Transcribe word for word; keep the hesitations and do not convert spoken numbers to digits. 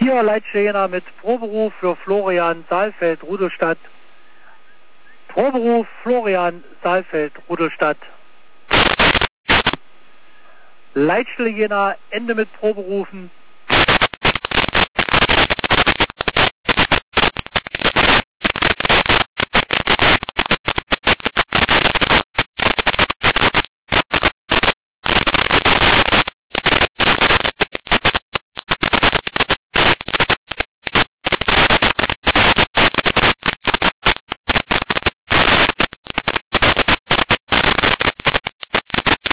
Hier Leitstelle Jena mit Proberuf für Florian Saalfeld, Rudolstadt. Proberuf Florian Saalfeld, Rudolstadt. Leitstelle Jena, Ende mit Proberufen.